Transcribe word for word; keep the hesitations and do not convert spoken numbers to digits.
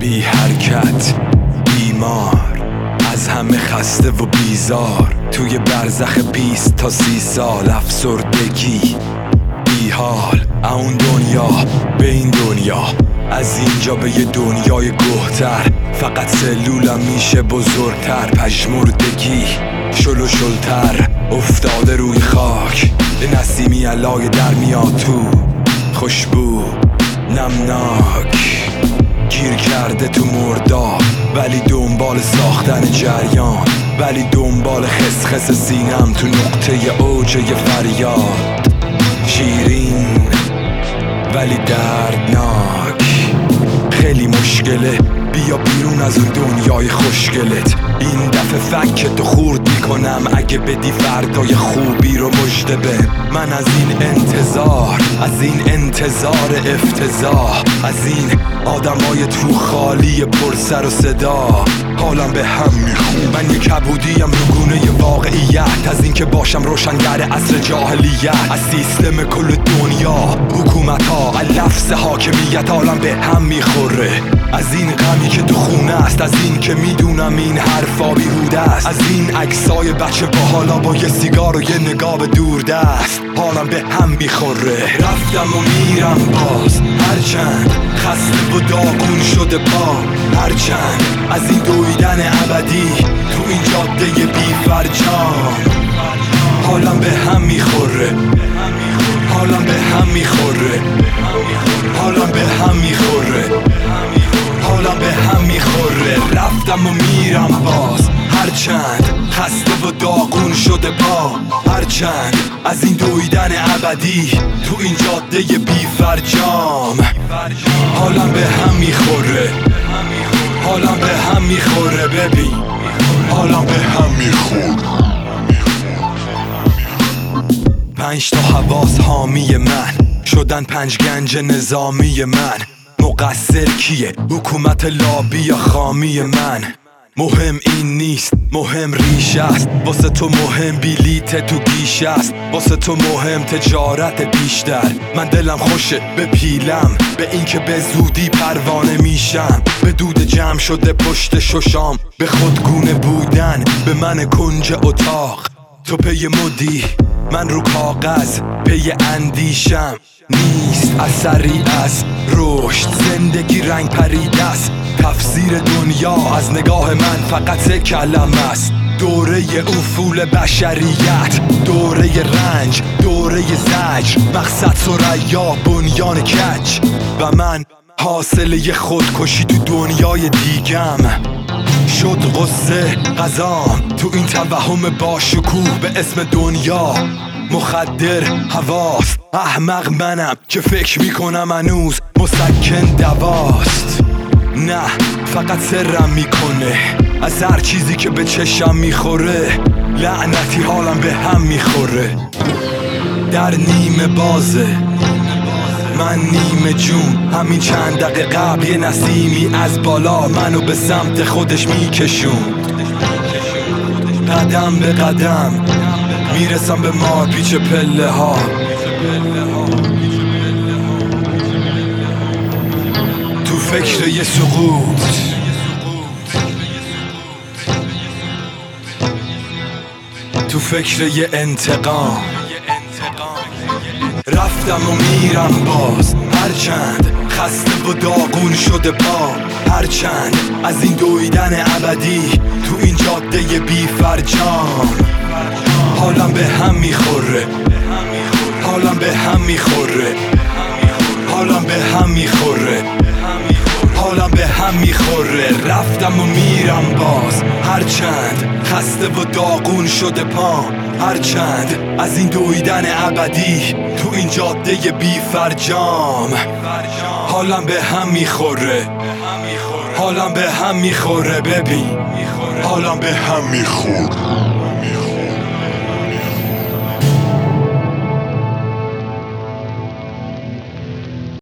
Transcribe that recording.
بی حرکت، بیمار، از همه خسته و بیزار، توی برزخ بیست تا سی سال افسردگی، بی حال اون دنیا به این دنیا، از اینجا به یه دنیای گهتر. فقط سلولم میشه بزرگتر، پژمردگی شل و شلتر افتاده روی خاک، به نسیمی علای در میاد تو، خوشبو نمناک گیر کرده تو مرداب، ولی دنبال ساختن جریان، ولی دنبال خسخس سینم تو نقطه اوج یه فریاد، شیرین ولی دردناک. خیلی مشکله بیا بیرون از اون دنیای خوشگلت، این دفعه فکتو خورد میکنم اگه بدی فردای خوبی رو مژده به من. از این انتظار، از این انتظار افتضاح، از این آدمای تو خالی پر سر و صدا، حالم به هم میخون. من یه کبودیم رو گونه واقعیت، از این که باشم روشنگر عصر جاهلیت، از سیستم کل دنیا، حکومت ها، لفظ حاکمیت، حالم به هم میخوره. از این غمی که تو خونه است، از این که میدونم این حرفا بیهوده است، از این عکسای بچه با حالا با یه سیگار و یه نگاه به دور دست، حالم به هم میخوره. رفتم و میرم باز، هرچند خسته و داغون شده پا، هرچند از این دویدن ابدی تو این جاده بی فرجام، حالم به هم میخوره، حالم به هم میخوره، حالم به هم میخوره، حالم به هم میخوره. رفتم و میرم باز، هرچند خسته و داغون شده پا، هرچند از این دویدن ابدی تو این جاده بی فرجام، حالم به هم میخوره، حالم به هم میخوره. ببین حالم به هم میخوره. پنج تا حواس حامی من شدن پنج گنج نظامی من، مقصر کیه؟ حکومت لابی یا خامی من؟ مهم این نیست، مهم ریشه است، واسه تو مهم بلیت تو گیشه است، واسه تو مهم تجارت بیشتر. من دلم خوشه به پیلم، به این که به زودی پروانه میشم، به دود جمع شده پشت ششام، به خودگونه بودن، به من کنج اتاق، تو پی مدی، من رو کاغذ پی اندیشم. نیست اثری از رشد، زندگی رنگ پریده است، تفسیر دنیا از نگاه من فقط سه کلمه است: دوره افول بشریت، دوره رنج، دوره زجر، مقصد ثریا، بنیان کج، و من حاصله خودکشی تو دنیای دیگم. شد قصه غذام تو این توهم با شکوه به اسم دنیا، مخدر حواس، احمق منم که فکر میکنم هنوز مسکن دواست. نه فقط سرم میکنه از هر چیزی که به چشم میخوره، لعنتی حالم به هم میخوره. در نیمه بازه من نیمه جون، همین چند دقیقه قبل یه نسیمی از بالا منو به سمت خودش میکشون، قدم به قدم میرسم به مار پیچ پله ها، تو فکر یه سقوط، تو فکر یه انتقام. رفتم و میرم باز، هرچند خسته و داغون شده پا، هرچند از این دویدن ابدی تو این جاده بی فرجام، حالم به هم میخوره، حالم به هم میخوره، حالم به هم میخوره، حالم به هم میخوره. رفتم و میرم باز، هرچند خسته و داغون شده پا، هرچند از این دویدن ابدی تو این جاده بی فرجام، حالم به هم میخوره، حالم به هم میخوره. ببین حالم به هم میخوره.